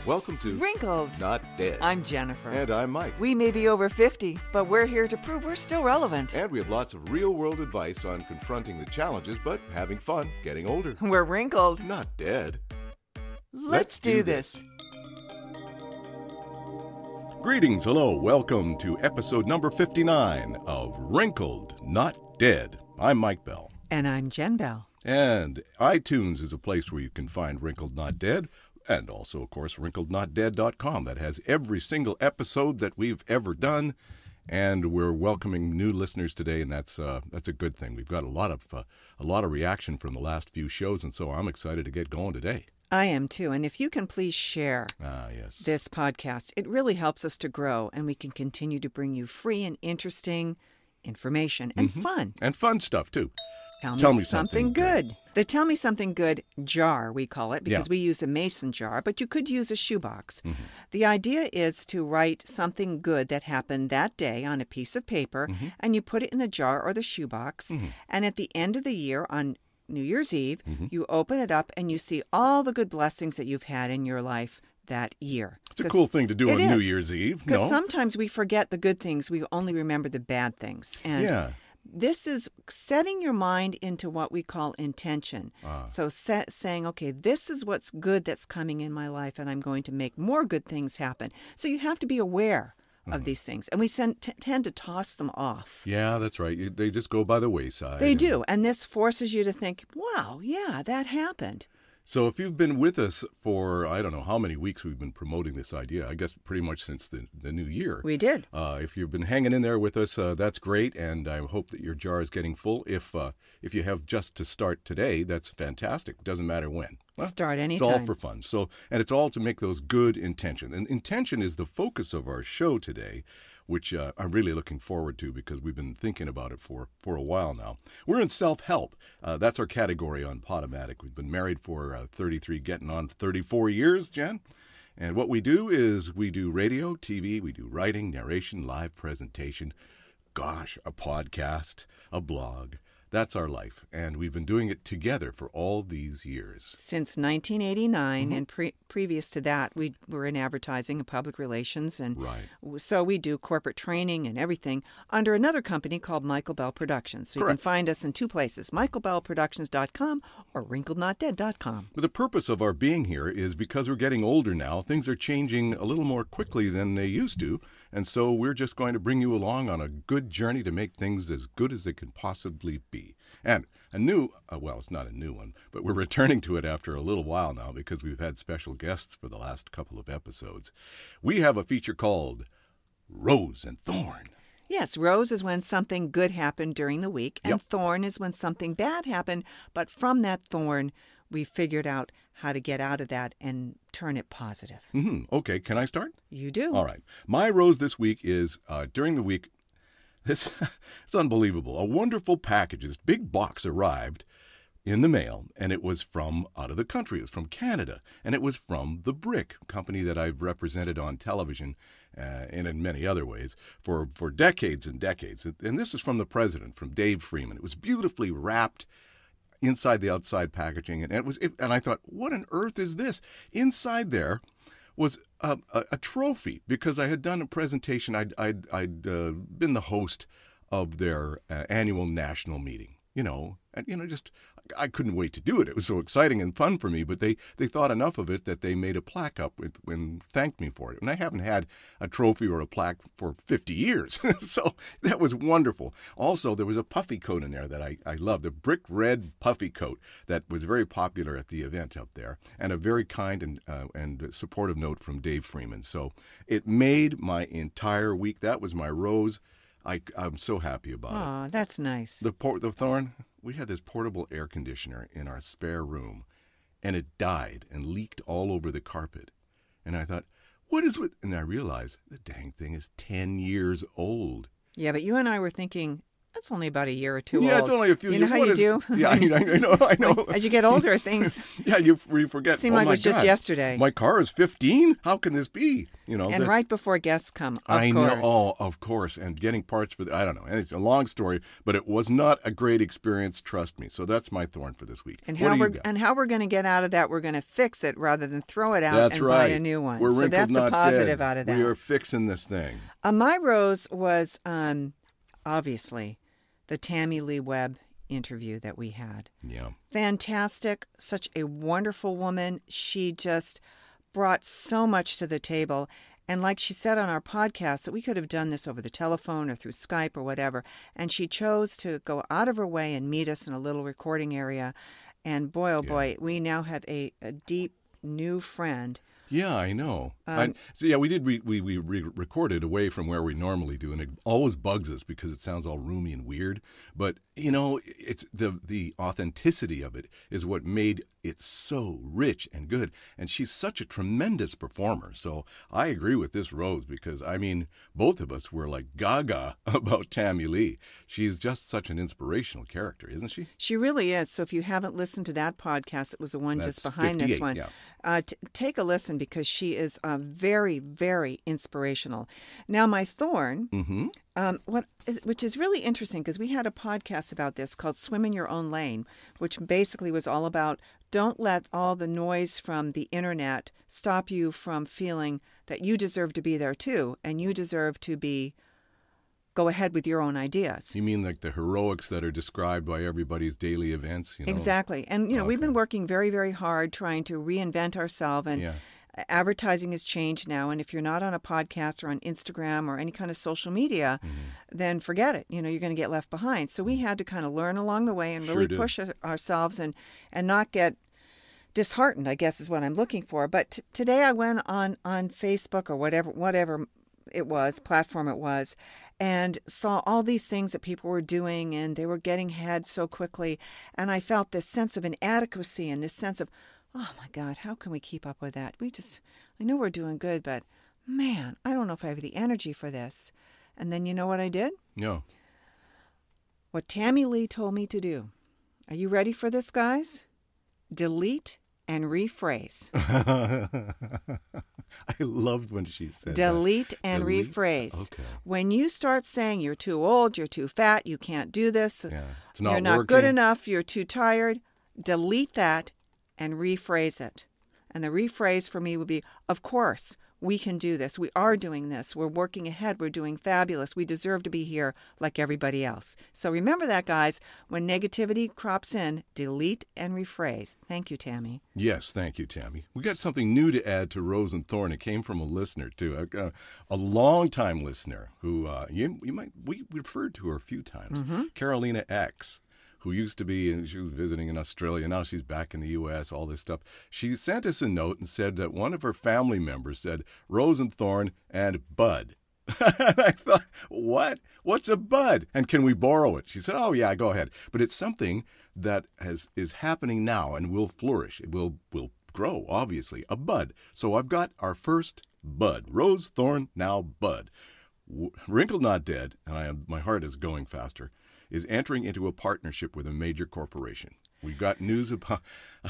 Welcome to Wrinkled. Not Dead. I'm Jennifer. And I'm Mike. We may be over 50, but we're here to prove we're still relevant. And we have lots of real-world advice on confronting the challenges, but having fun getting older. We're wrinkled. Not dead. Let's do this. Greetings, hello, welcome to episode number 59 of Wrinkled, Not Dead. I'm Mike Bell. And I'm Jen Bell. And iTunes is a place where you can find Wrinkled Not Dead, and also, of course, wrinklednotdead.com. That has every single episode that we've ever done, and we're welcoming new listeners today, and that's a good thing. We've got a lot of reaction from the last few shows, and so I'm excited to get going today. I am too, and if you can please share this podcast, it really helps us to grow, and we can continue to bring you free and interesting information and fun. And fun stuff, too. Tell me something good. The Tell Me Something Good jar, we call it, because we use a mason jar, but you could use a shoebox. Mm-hmm. The idea is to write something good that happened that day on a piece of paper, and you put it in the jar or the shoebox, and at the end of the year on New Year's Eve, you open it up and you see all the good blessings that you've had in your life that year. It's a cool thing to do on New Year's Eve. Because sometimes we forget the good things. We only remember the bad things. And this is setting your mind into what we call intention. So saying, okay, this is what's good that's coming in my life, and I'm going to make more good things happen. So you have to be aware of these things. And we tend to toss them off. Yeah, that's right. They just go by the wayside. They do. And this forces you to think, wow, yeah, that happened. So if you've been with us for, I don't know how many weeks we've been promoting this idea, I guess pretty much since the new year. We did. If you've been hanging in there with us, that's great, and I hope that your jar is getting full. If you have just to start today, that's fantastic. It doesn't matter when. Start anytime. It's all for fun. And it's all to make those good intentions. And intention is the focus of our show today, which I'm really looking forward to because we've been thinking about it for a while now. We're in self-help. That's our category on Podomatic. We've been married for 33, getting on 34 years, Jen. And what we do is we do radio, TV, we do writing, narration, live presentation, a podcast, a blog. That's our life, and we've been doing it together for all these years. Since 1989, and previous to that, we were in advertising and public relations, and so we do corporate training and everything under another company called Michael Bell Productions. So you can find us in two places, michaelbellproductions.com or wrinklednotdead.com. But the purpose of our being here is because we're getting older now, things are changing a little more quickly than they used to, and so we're just going to bring you along on a good journey to make things as good as they can possibly be. And a new, it's not a new one, but we're returning to it after a little while now because we've had special guests for the last couple of episodes. We have a feature called Rose and Thorn. Yes, rose is when something good happened during the week, and thorn is when something bad happened, but from that thorn, we figured out how to get out of that and turn it positive. Okay, can I start? You do. All right. My rose this week is, during the week, it's unbelievable. A wonderful package. This big box arrived in the mail, and it was from out of the country. It was from Canada, and it was from The Brick, a company that I've represented on television and in many other ways for decades and decades. And this is from the president, from Dave Freeman. It was beautifully wrapped inside the outside packaging, and and I thought, what on earth is this? Inside there was a trophy, because I had done a presentation. I'd been the host of their annual national meeting, and just I couldn't wait to do it. It was so exciting and fun for me, but they thought enough of it that they made a plaque up and thanked me for it. And I haven't had a trophy or a plaque for 50 years. So that was wonderful. Also, there was a puffy coat in there that I loved, a brick red puffy coat that was very popular at the event up there, and a very kind and supportive note from Dave Freeman. So it made my entire week. That was my rose. I'm so happy about it. Aw, that's nice. The thorn, we had this portable air conditioner in our spare room, and it died and leaked all over the carpet. And I thought, what is with... And I realized the dang thing is 10 years old. Yeah, but you and I were thinking That's only about a year or two Yeah, old. it's only a few years. You know how you do? Yeah, I know. Like, as you get older, things yeah, you forget. seem like it was just yesterday. My car is 15? How can this be? And right before guests come, of course. I know. Oh, of course. And getting parts for I don't know. And it's a long story, but it was not a great experience, trust me. So that's my thorn for this week. And how we're going to get out of that, we're going to fix it rather than throw it out buy a new one. We're so that's a positive out of that. We are fixing this thing. My rose was obviously the Tammy Lee Webb interview that we had. Yeah. Fantastic. Such a wonderful woman. She just brought so much to the table. And like she said on our podcast, that we could have done this over the telephone or through Skype or whatever. And she chose to go out of her way and meet us in a little recording area. And boy, oh boy, we now have a deep new friend. Yeah, I know. We did. We recorded away from where we normally do, and it always bugs us because it sounds all roomy and weird. But it's the authenticity of it is what made it so rich and good. And she's such a tremendous performer. So I agree with this Rose because both of us were like gaga about Tammy Lee. She's just such an inspirational character, isn't she? She really is. So if you haven't listened to that podcast, it was the one just behind this one. Yeah. Take a listen because she is very, very inspirational. Now, my thorn, which is really interesting because we had a podcast about this called Swim in Your Own Lane, which basically was all about don't let all the noise from the internet stop you from feeling that you deserve to be there too, and you deserve to go ahead with your own ideas. You mean like the heroics that are described by everybody's daily events? Exactly. And, we've been working very, very hard trying to reinvent ourselves. And advertising has changed now. And if you're not on a podcast or on Instagram or any kind of social media, then forget it. You're going to get left behind. So we had to kind of learn along the way and really push ourselves and not get disheartened, I guess is what I'm looking for. But today I went on Facebook or whatever it was, platform it was, and saw all these things that people were doing, and they were getting ahead so quickly. And I felt this sense of inadequacy and this sense of, oh my God, how can we keep up with that? I know we're doing good, but man, I don't know if I have the energy for this. And then you know what I did? No. What Tammy Lee told me to do. Are you ready for this, guys? Delete and rephrase. I loved when she said Delete and rephrase. Okay. When you start saying you're too old, you're too fat, you can't do this, you're not good enough, you're too tired, delete that and rephrase it. And the rephrase for me would be, of course, we can do this. We are doing this. We're working ahead. We're doing fabulous. We deserve to be here like everybody else. So remember that, guys. When negativity crops in, delete and rephrase. Thank you, Tammy. Yes, thank you, Tammy. We got something new to add to Rose and Thorn. It came from a listener, too, a long-time listener who we referred to her a few times, Carolina X, who used to be, and she was visiting in Australia. Now she's back in the U.S., all this stuff. She sent us a note and said that one of her family members said Rose and Thorn and bud. And I thought, what? What's a bud? And can we borrow it? She said, oh, yeah, go ahead. But it's something that is happening now and will flourish. It will grow, obviously. A bud. So I've got our first bud. Rose, Thorn, now bud. Wrinkled Not Dead, and my heart is going faster, is entering into a partnership with a major corporation. We've got news about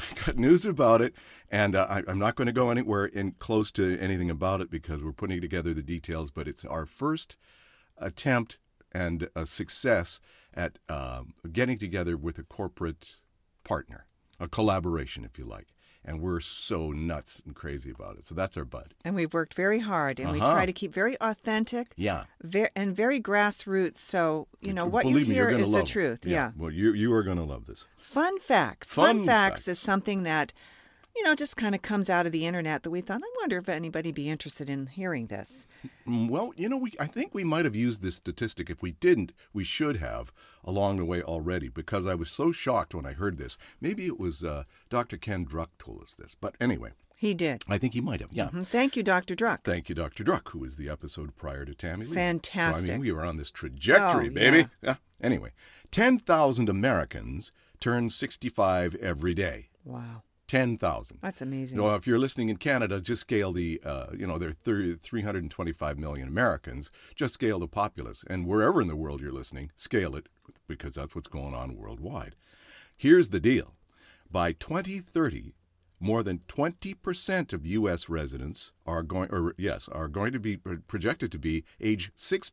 it, and I'm not going to go anywhere close to anything about it because we're putting together the details, but it's our first attempt and a success at getting together with a corporate partner, a collaboration, if you like. And we're so nuts and crazy about it. So that's our bud. And we've worked very hard, and we try to keep very authentic and very grassroots. So, what you hear is the truth. Yeah. Well, you are going to love this. Fun facts. Fun facts is something that, just kind of comes out of the internet that we thought, I wonder if anybody would be interested in hearing this. Well, I think we might have used this statistic. If we didn't, we should have along the way already, because I was so shocked when I heard this. Maybe it was Dr. Ken Druck told us this. But anyway. He did. I think he might have, yeah. Mm-hmm. Thank you, Dr. Druck. Thank you, Dr. Druck, who was the episode prior to Tammy Lee. Fantastic. So, we were on this trajectory, baby. Yeah. Anyway, 10,000 Americans turn 65 every day. Wow. 10,000. That's amazing. You know, if you're listening in Canada, just scale the, there are 325 million Americans. Just scale the populace. And wherever in the world you're listening, scale it, because that's what's going on worldwide. Here's the deal. By 2030, more than 20% of U.S. residents are going to be projected to be age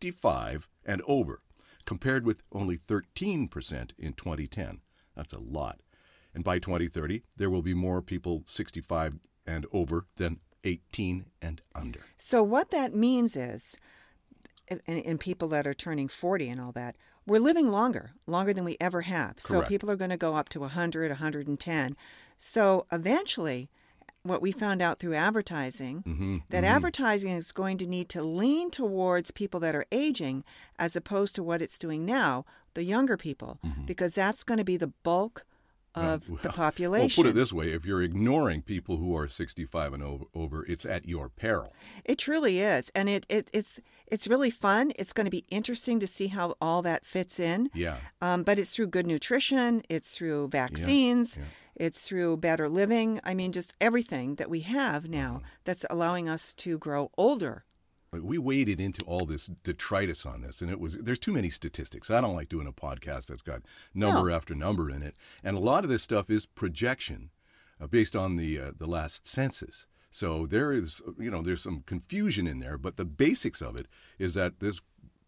65 and over, compared with only 13% in 2010. That's a lot. And by 2030, there will be more people 65 and over than 18 and under. So what that means is, and people that are turning 40 and all that, we're living longer than we ever have. So Correct. people are going to go up to 100, 110. So eventually, what we found out through advertising, advertising is going to need to lean towards people that are aging as opposed to what it's doing now, the younger people, because that's going to be the bulk of the population. Well, put it this way, if you're ignoring people who are 65 and over, it's at your peril. It truly is. And it's really fun. It's going to be interesting to see how all that fits in. Yeah. But it's through good nutrition. It's through vaccines. Yeah. It's through better living. I mean, just everything that we have now that's allowing us to grow older. We waded into all this detritus on this, and there's too many statistics. I don't like doing a podcast that's got number after number in it. And a lot of this stuff is projection based on the last census. So there's some confusion in there, but the basics of it is that this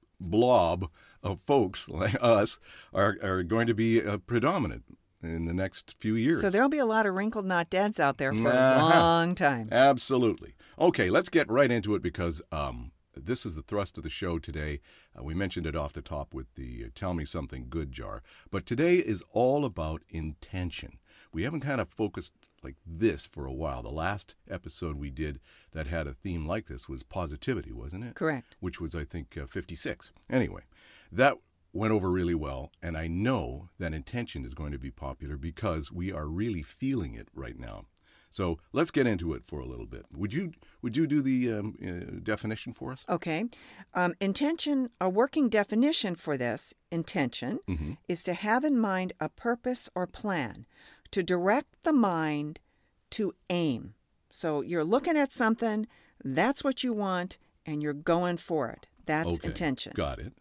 blob of folks like us are going to be predominant in the next few years. So there'll be a lot of wrinkled not deads out there for a long time. Absolutely. Okay, let's get right into it, because this is the thrust of the show today. We mentioned it off the top with the Tell Me Something Good jar. But today is all about intention. We haven't kind of focused like this for a while. The last episode we did that had a theme like this was positivity, wasn't it? Correct. Which was, I think, 56. Anyway, that went over really well, and I know that intention is going to be popular because we are really feeling it right now. So let's get into it for a little bit. Would you do the definition for us? Okay. Intention, a working definition for this, intention, is to have in mind a purpose or plan, to direct the mind to aim. So you're looking at something, that's what you want, and you're going for it. That's intention. Got it.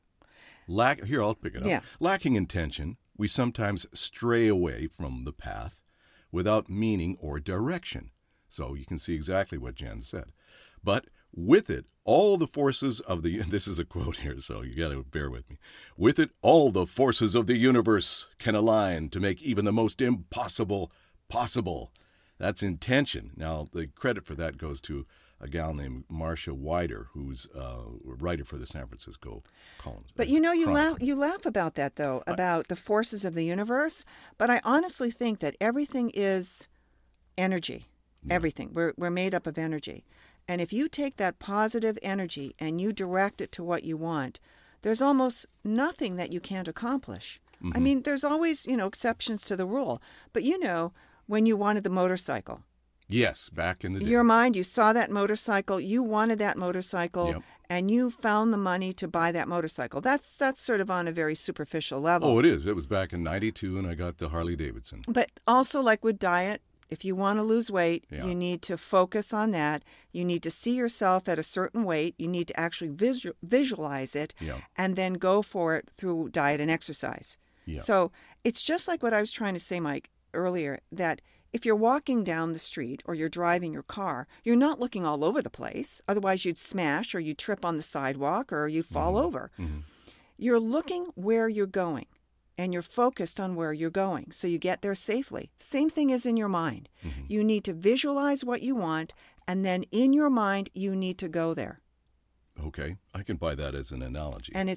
Here, I'll pick it up. Yeah. Lacking intention, we sometimes stray away from the path without meaning or direction. So you can see exactly what Jen said. But with it, all the forces of the... This is a quote here, so you got to bear with me. With it, all the forces of the universe can align to make even the most impossible possible. That's intention. Now, the credit for that goes to a gal named Marcia Wider, who's a writer for the San Francisco Column. But you laugh about that, though, about the forces of the universe. But I honestly think that everything is energy. Yeah. Everything. We're made up of energy. And if you take that positive energy and you direct it to what you want, there's almost nothing that you can't accomplish. I mean, there's always, exceptions to the rule. But when you wanted the motorcycle. Yes, back in the day. Your mind, you saw that motorcycle, you wanted that motorcycle, and you found the money to buy that motorcycle. That's sort of on a very superficial level. Oh, it is. It was back in 92, and I got the Harley Davidson. But also, like with diet, if you want to lose weight, you need to focus on that. You need to see yourself at a certain weight. You need to actually visualize it, and then go for it through diet and exercise. Yeah. So it's just like what I was trying to say, Mike, earlier, that if you're walking down the street or you're driving your car, you're not looking all over the place. Otherwise, you'd smash or you'd trip on the sidewalk or you'd fall over. You're looking where you're going, and you're focused on where you're going, so you get there safely. Same thing is in your mind. You need to visualize what you want, and then in your mind, you need to go there. Okay, I can buy that as an analogy. And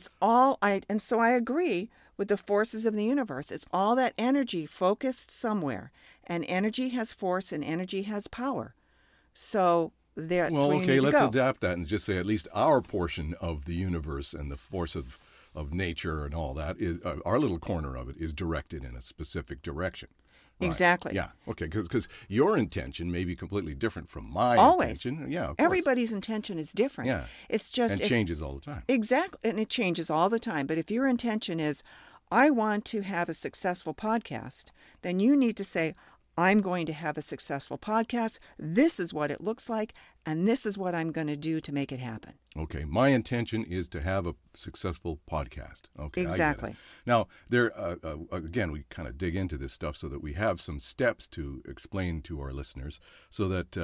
so I agree with the forces of the universe. It's all that energy focused somewhere. And energy has force and energy has power. So that's where you need to go. Let's adapt that and just say at least our portion of the universe and the force of nature and all that is our little corner of it is directed in a specific direction. Right. Exactly. Yeah. Okay. Because your intention may be completely different from my intention. Yeah. Of course. Everybody's intention is different. Yeah. It's just and changes all the time. Exactly, and it changes all the time. But if your intention is, I want to have a successful podcast, then you need to say, I'm going to have a successful podcast. This is what it looks like, and this is what I'm going to do to make it happen. Okay, my intention is to have a successful podcast. Okay, exactly. I get it. Now, there again, we kind of dig into this stuff so that we have some steps to explain to our listeners, so that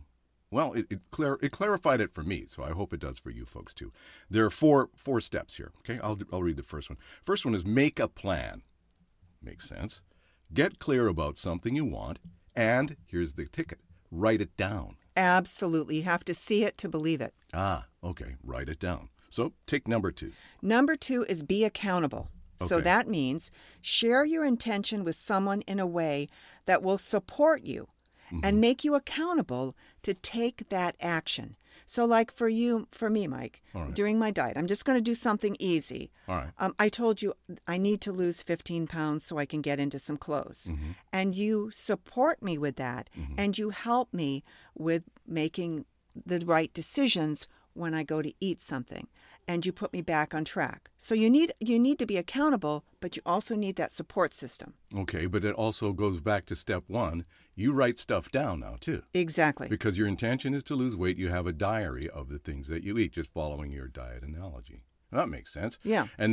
it clarified it for me. So I hope it does for you folks too. There are four steps here. Okay, I'll read the first one. First one is make a plan. Makes sense. Get clear about something you want, and here's the ticket. Write it down. Absolutely. You have to see it to believe it. Okay. Write it down. So take number 2. Number 2 is be accountable. Okay. So that means share your intention with someone in a way that will support you and make you accountable to take that action. So like for me, Mike, during my diet, I'm just going to do something easy. All right. I told you I need to lose 15 pounds so I can get into some clothes. And you support me with that, and you help me with making the right decisions when I go to eat something, and you put me back on track. So you need to be accountable, but you also need that support system. Okay, but it also goes back to step 1. You write stuff down now, too. Exactly. Because your intention is to lose weight. You have a diary of the things that you eat, just following your diet analogy. That makes sense. Yeah. And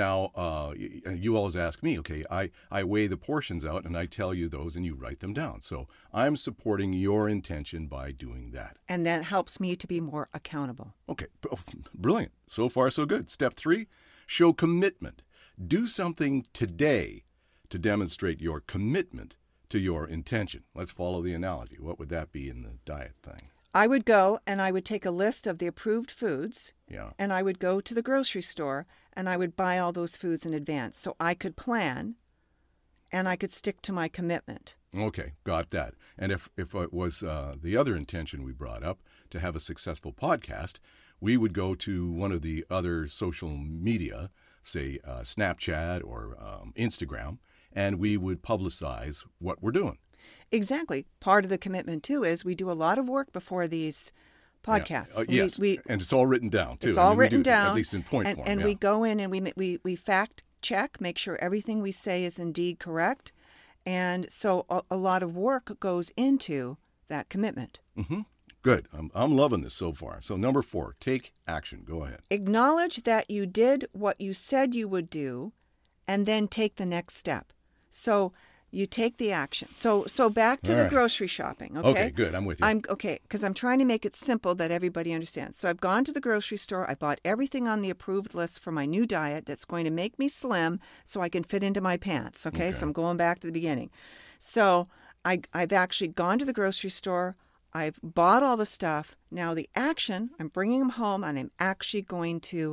now you always ask me, okay, I weigh the portions out and I tell you those and you write them down. So I'm supporting your intention by doing that. And that helps me to be more accountable. Okay, brilliant. So far, so good. Step 3, show commitment. Do something today to demonstrate your commitment to your intention. Let's follow the analogy. What would that be in the diet thing? I would go and I would take a list of the approved foods, Yeah. and I would go to the grocery store and I would buy all those foods in advance so I could plan and I could stick to my commitment. Okay, got that. And if it was the other intention we brought up, to have a successful podcast, we would go to one of the other social media, say Snapchat or Instagram, and we would publicize what we're doing. Exactly. Part of the commitment, too, is we do a lot of work before these podcasts. Yeah. Yes, and it's all written down, too. It's all written down. At least in point form. And we go in and we fact check, make sure everything we say is indeed correct. And so a lot of work goes into that commitment. Mm-hmm. Good. I'm loving this so far. So number 4, take action. Go ahead. Acknowledge that you did what you said you would do, and then take the next step. So you take the action. So back to the grocery shopping, okay? Okay, good. I'm with you. Because I'm trying to make it simple that everybody understands. So I've gone to the grocery store. I bought everything on the approved list for my new diet that's going to make me slim so I can fit into my pants, okay? So I'm going back to the beginning. So I've actually gone to the grocery store. I've bought all the stuff. Now the action, I'm bringing them home, and I'm actually going to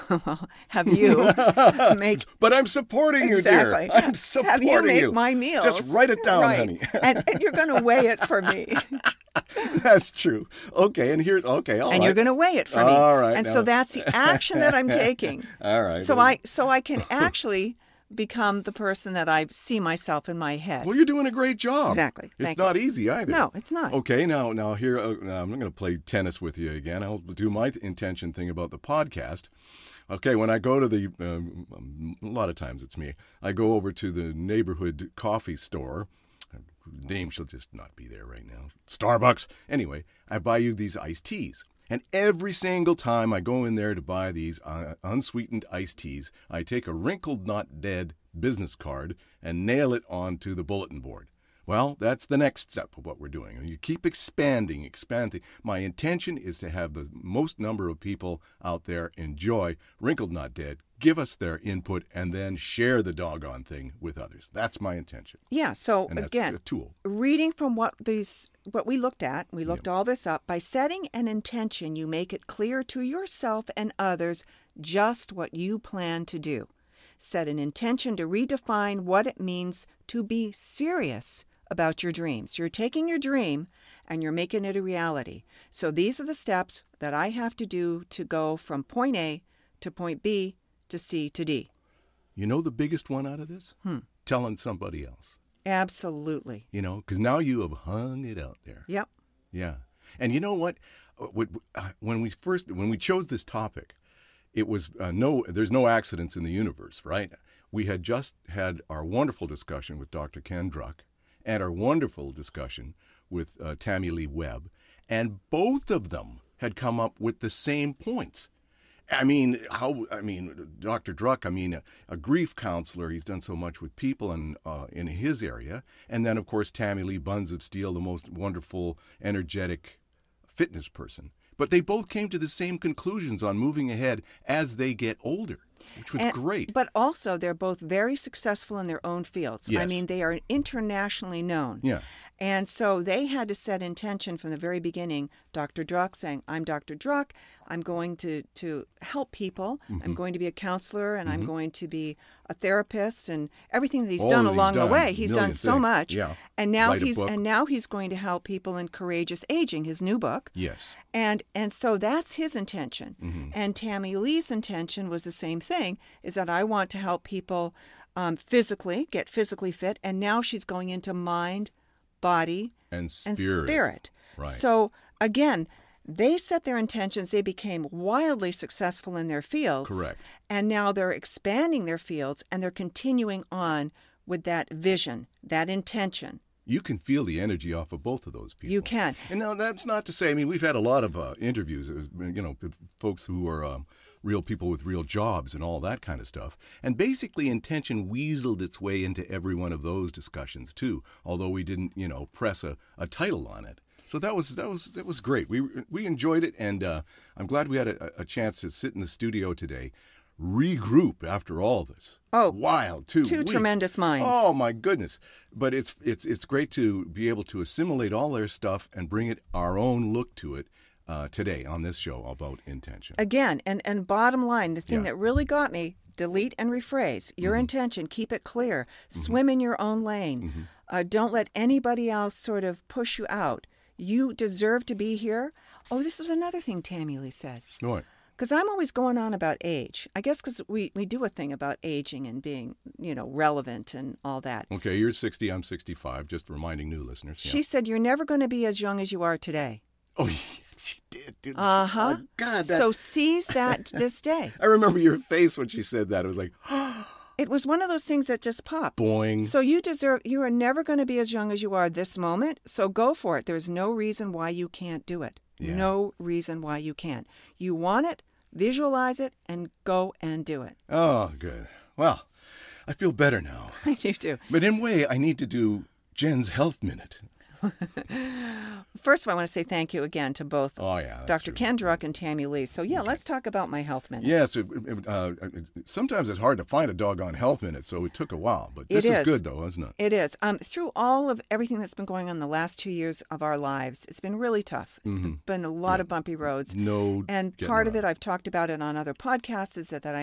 have you make... But I'm supporting you, exactly. dear. I'm supporting have you make my meals. Just write it down, right. honey. and you're going to weigh it for me. That's true. Okay, and here's... Okay, all right. And you're going to weigh it for me. All right. And so that's the action that I'm taking. All right. So I can actually become the person that I see myself in my head. Well, you're doing a great job. Exactly. It's not easy either. No, it's not. Okay, now here, I'm not going to play tennis with you again. I'll do my intention thing about the podcast. Okay, when I go to a lot of times it's me, I go over to the neighborhood coffee store, whose name shall just not be there right now, Starbucks. Anyway, I buy you these iced teas. And every single time I go in there to buy these unsweetened iced teas, I take a wrinkled not dead business card and nail it onto the bulletin board. Well, that's the next step of what we're doing. You keep expanding. My intention is to have the most number of people out there enjoy Wrinkled Not Dead, give us their input, and then share the doggone thing with others. That's my intention. Yeah, so and that's again, a tool. Reading from what we looked at, we looked all this up. By setting an intention, you make it clear to yourself and others just what you plan to do. Set an intention to redefine what it means to be serious about your dreams. You're taking your dream and you're making it a reality. So these are the steps that I have to do to go from point A to point B to C to D. You know the biggest one out of this? Telling somebody else. Absolutely. You know, because now you have hung it out there. Yep. Yeah. And you know what? When we chose this topic, it was there's no accidents in the universe, right? We had just had our wonderful discussion with Dr. Ken Druck, and our wonderful discussion with Tammy Lee Webb, and both of them had come up with the same points. Dr. Druck, a grief counselor, he's done so much with people in his area. And then, of course, Tammy Lee Buns of Steel, the most wonderful, energetic fitness person. But they both came to the same conclusions on moving ahead as they get older, which was great. But also, they're both very successful in their own fields. Yes. I mean, they are internationally known. Yeah. And so they had to set intention from the very beginning. Dr. Druck saying, I'm Dr. Druck. I'm going to help people. I'm going to be a counselor, and I'm going to be a therapist, and everything that he's done along the way. He's done so much. Yeah. And now he's going to help people in Courageous Aging, his new book. Yes. And so that's his intention. And Tammy Lee's intention was the same thing, is that I want to help people physically, get physically fit, and now she's going into mind, body, and spirit. Right. So, again, they set their intentions. They became wildly successful in their fields. Correct. And now they're expanding their fields, and they're continuing on with that vision, that intention. You can feel the energy off of both of those people. You can. And now that's not to say, we've had a lot of interviews, with folks who are real people with real jobs and all that kind of stuff. And basically intention weaseled its way into every one of those discussions too, although we didn't, press a title on it. So that was great. We enjoyed it, and I'm glad we had a chance to sit in the studio today, regroup after all this. Oh, wild 2 weeks. Two tremendous minds. Oh my goodness! But it's great to be able to assimilate all their stuff and bring it our own look to it today on this show about intention. Again, and bottom line, the thing that really got me: delete and rephrase your intention. Keep it clear. Swim in your own lane. Don't let anybody else sort of push you out. You deserve to be here. Oh, this was another thing Tammy Lee said. What? Because I'm always going on about age. I guess because we do a thing about aging and being, relevant and all that. Okay, you're 60, I'm 65, just reminding new listeners. She said, you're never going to be as young as you are today. Oh, yeah, she did, didn't she? Uh-huh. Oh, God. So seize that this day. I remember your face when she said that. It was like, it was one of those things that just popped. Boing. So you are never going to be as young as you are this moment, so go for it. There's no reason why you can't do it. Yeah. No reason why you can't. You want it, visualize it, and go and do it. Oh, good. Well, I feel better now. I do too. But in a way, I need to do Jen's Health Minute. First of all, I want to say thank you again to both Dr. True. Ken Druck and Tammy Lee. So, let's talk about my Health Minute. Yes, sometimes it's hard to find a doggone Health Minute, so it took a while. But this is good, though, isn't it? It is. Through all of everything that's been going on the last 2 years of our lives, it's been really tough. It's been a lot of bumpy roads. And part of it, I've talked about it on other podcasts, is that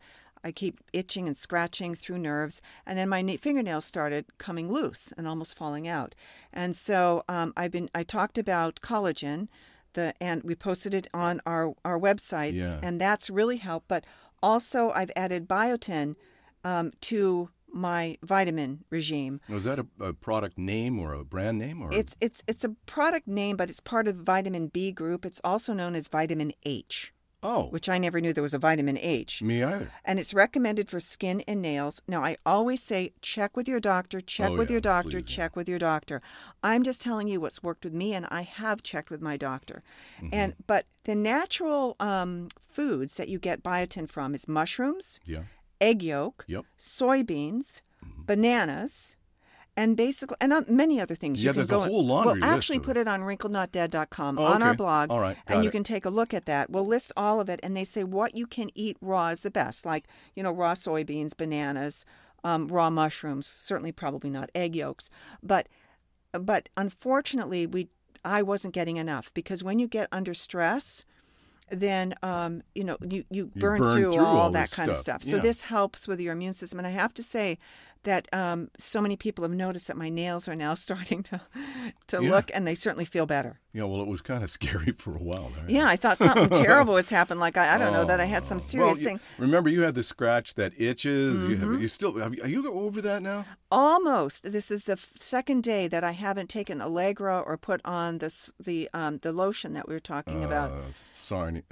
I keep itching and scratching through nerves, and then my fingernails started coming loose and almost falling out. And so I talked about collagen, and we posted it on our websites, and that's really helped. But also I've added biotin to my vitamin regime. Was that a product name or a brand name? Or it's a product name, but it's part of the vitamin B group. It's also known as vitamin H. Oh. Which I never knew there was a vitamin H. Me either. And it's recommended for skin and nails. Now, I always say check with your doctor, check with your doctor, check with your doctor. I'm just telling you what's worked with me, and I have checked with my doctor. But the natural foods that you get biotin from is mushrooms, egg yolk, soybeans, bananas, and basically, and many other things. Yeah, there's a whole laundry list. We'll actually put it on wrinklednotdead.com on our blog. All right, and you can take a look at that. We'll list all of it, and they say what you can eat raw is the best, like, raw soybeans, bananas, raw mushrooms, certainly probably not egg yolks. But unfortunately, I wasn't getting enough, because when you get under stress, then you burn through all that kind of stuff. So this helps with your immune system. And I have to say that so many people have noticed that my nails are now starting to look, and they certainly feel better. Yeah, well, it was kind of scary for a while there. Yeah, I thought something terrible has happened. Like, I don't know, that I had some serious thing. Remember, you had the scratch that itches. Are you over that now? Almost. This is the second day that I haven't taken Allegra or put on the lotion that we were talking about. Sarnia.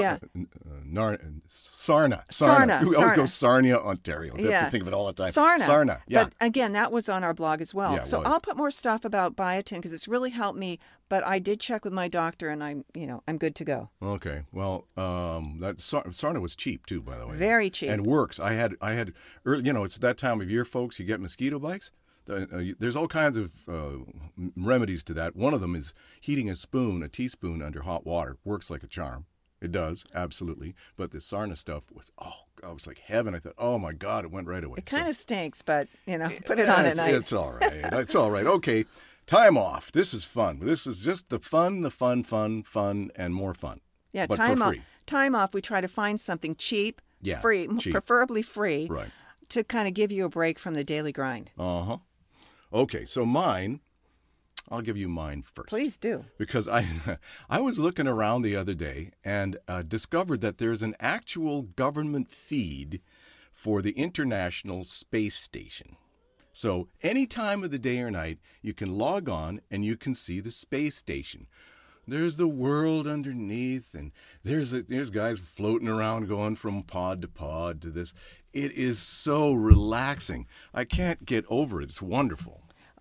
Sarna. We always go Sarnia, Ontario. I have to think of it all the time. Sarna. Sarna. Yeah. But again, that was on our blog as well. Yeah, it so was. I'll put more stuff about biotin because it's really helped me. But I did check with my doctor, and I'm good to go. Okay. Well, that Sarna was cheap too, by the way. Very cheap. And works. I had early, it's that time of year, folks. You get mosquito bites. There's all kinds of remedies to that. One of them is heating a teaspoon under hot water. Works like a charm. It does, absolutely. But the Sarna stuff was, it was like heaven. I thought, oh my God, it went right away. It kind of stinks, but, put it on at night. It's all right. It's all right. Okay, time off. This is fun. This is just the fun, and more fun. Yeah, but time for off. free. Time off, we try to find something cheap, free, cheap. preferably free, Right. to kind of give you a break from the daily grind. Uh-huh. Okay, so mine, I'll give you mine first. Please do. Because I was looking around the other day and discovered that there's an actual government feed for the International Space Station. So any time of the day or night, you can log on and you can see the space station. There's the world underneath, and there's guys floating around going from pod to this. It is so relaxing. I can't get over it. It's wonderful.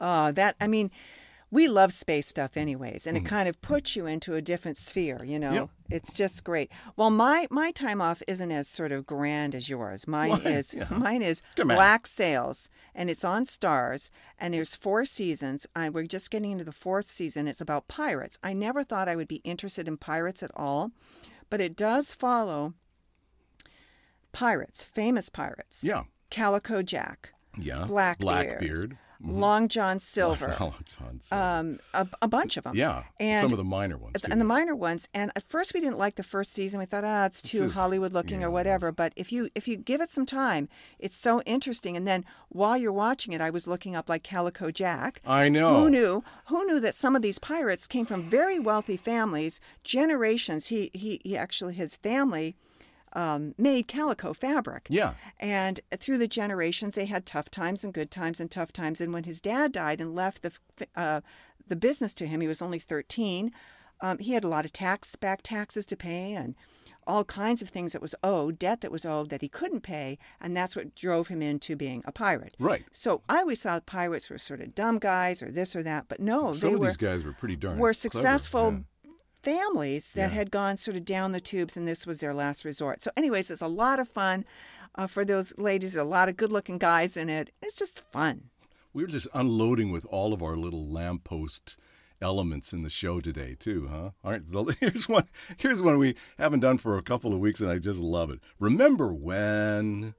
We love space stuff anyways, and it kind of puts you into a different sphere, Yep. It's just great. Well, my time off isn't as sort of grand as yours. Mine is Black Sails, and it's on Stars, and there's 4 seasons. We're just getting into the 4th season. It's about pirates. I never thought I would be interested in pirates at all, but it does follow pirates, famous pirates. Yeah. Calico Jack. Yeah. Blackbeard. Mm-hmm. Long John Silver. A bunch of them. Yeah, and some of the minor ones too. And the minor ones. And at first we didn't like the first season. We thought, it's too Hollywood looking or whatever. But if you give it some time, it's so interesting. And then while you're watching it, I was looking up like Calico Jack. I know. Who knew that some of these pirates came from very wealthy families, generations. He actually, his family made calico fabric. Yeah. And through the generations, they had tough times and good times and tough times. And when his dad died and left the business to him, he was only 13. He had a lot of back taxes to pay and all kinds of things that was owed, debt that was owed that he couldn't pay. And that's what drove him into being a pirate. Right. So I always thought pirates were sort of dumb guys or this or that. But no, these guys were pretty darn were clever. successful. Yeah. Families that had gone sort of down the tubes, and this was their last resort. So anyways, it's a lot of fun for those ladies. There are a lot of good-looking guys in it. It's just fun. We're just unloading with all of our little lamppost elements in the show today, too, huh? Here's one we haven't done for a couple of weeks, and I just love it. Remember when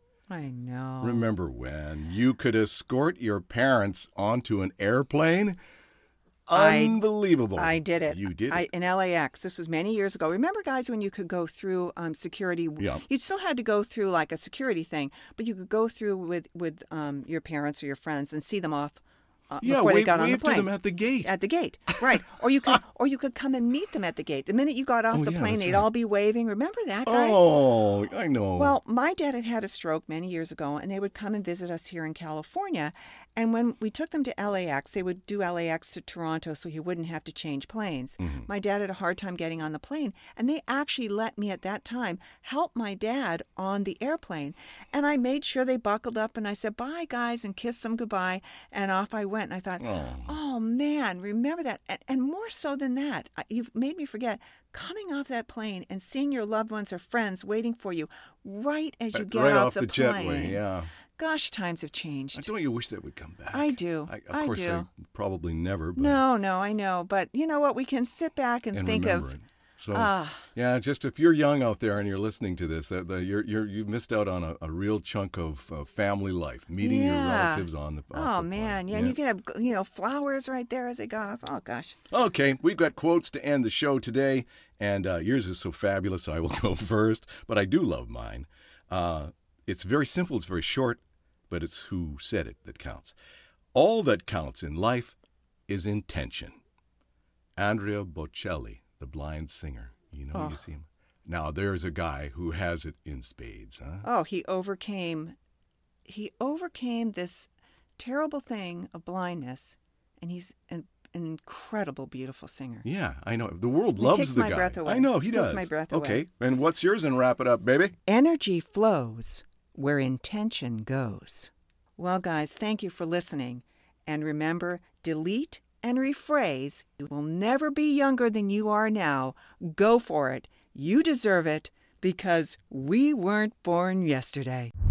you could escort your parents onto an airplane? Unbelievable. I did it. You did it. In LAX. This was many years ago. Remember, guys, when you could go through security? Yeah. You still had to go through like a security thing, but you could go through with your parents or your friends and see them off before they got on the plane. To them at the gate. At the gate, right? Or you could come and meet them at the gate. The minute you got off the plane, they'd all be waving. Remember that, guys? Oh, I know. Well, my dad had a stroke many years ago, and they would come and visit us here in California. And when we took them to LAX, they would do LAX to Toronto so he wouldn't have to change planes. Mm-hmm. My dad had a hard time getting on the plane, and they actually let me at that time help my dad on the airplane. And I made sure they buckled up, and I said, bye, guys, and kissed them goodbye. And off I went. And I thought, oh man, remember that. And more so than that, you've made me forget coming off that plane and seeing your loved ones or friends waiting for you right as you get off the plane. Jetway, yeah. Gosh, times have changed. Don't you wish that would come back? I do. Of course, they probably never. But... No, I know. But you know what? We can sit back and think of. It. So, just if you're young out there and you're listening to this, you've missed out on a real chunk of family life, meeting your relatives on the man, plane. And you can have flowers right there as they got off. Oh gosh. Okay, we've got quotes to end the show today, and yours is so fabulous. I will go first, but I do love mine. It's very simple. It's very short, but it's who said it that counts. All that counts in life is intention. Andrea Bocelli, the blind singer. You see him. Now, there's a guy who has it in spades, huh? Oh, he overcame this terrible thing of blindness, and he's an incredible, beautiful singer. Yeah, I know. The world loves the guy. Takes my breath away. I know, he does. Takes my breath away. Okay, and what's yours, and wrap it up, baby? Energy flows where intention goes. Well, guys, thank you for listening. And remember, delete and rephrase. You will never be younger than you are now. Go for it. You deserve it because we weren't born yesterday.